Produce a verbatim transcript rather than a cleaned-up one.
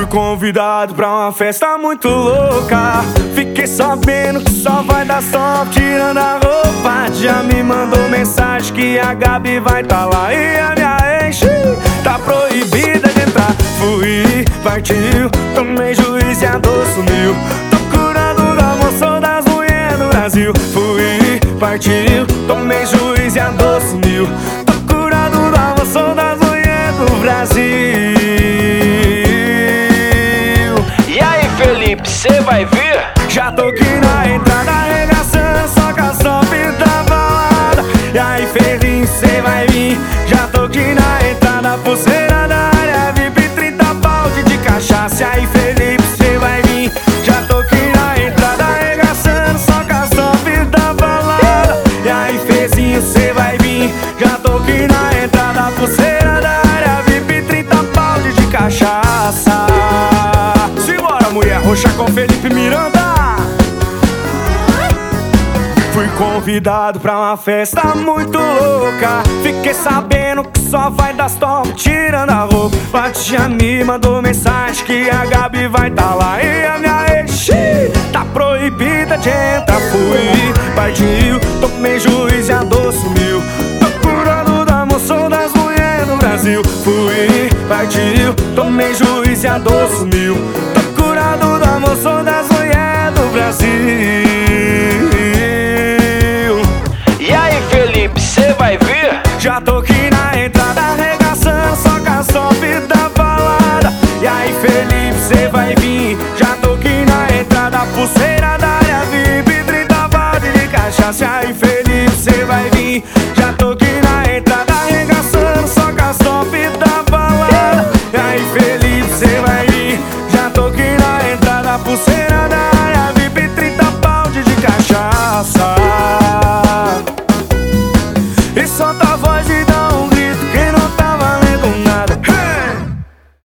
convidado pra uma festa muito louca. Fiquei sabendo que só vai dar sol tirando a roupa. Já me mandou mensagem que a Gabi vai tá lá. E a minha ex tá proibida de entrar. Fui, partiu, tomei juiz e a dor sumiu. Tô curando da moção das mulheres do Brasil. Fui, partiu, tomei juiz e a dor sumiu. Tô curando da moção das mulheres do Brasil. Felipe, cê vai vir? Já tô aqui na entrada arregaçando, só com a sopa da balada. E aí, Felinho, cê vai vir? Já tô aqui na entrada, pulseira da área V I P, trinta balde de cachaça. E aí, Felipe, cê vai vir? Já tô aqui na entrada arregaçando, só com a sopa da balada. E aí, Fezinho, cê vai vir? Já tô aqui na entrada, pulseira da área V I P, trinta balde de cachaça. Mulher roxa com Felipe Miranda. Fui convidado pra uma festa muito louca. Fiquei sabendo que só vai dar stop tirando a roupa. Batia me mandou mensagem que a Gabi vai tá lá. E a minha ex tá proibida de entrar. Fui, partiu, tomei juiz e a dor sumiu. Tô curando da moção das mulheres do Brasil. Fui, partiu, tomei juiz e a dor sumiu. Curado da moção das mulheres do Brasil. E aí, Felipe, cê vai vir? Já tô aqui na entrada arregaçando, só com a sopa da balada. E aí, Felipe, cê vai vir? Já tô aqui na entrada, pulseira da área V I P, trinta balde de cachaça. E aí, Felipe, cê vai vir? Já tô aqui na entrada arregaçando, só com a sopa da balada. E aí, Felipe, cê vai vir? Já tô aqui na entrada, pulseira da área V I P, trinta balde de cachaça. E solta a voz e dá um grito.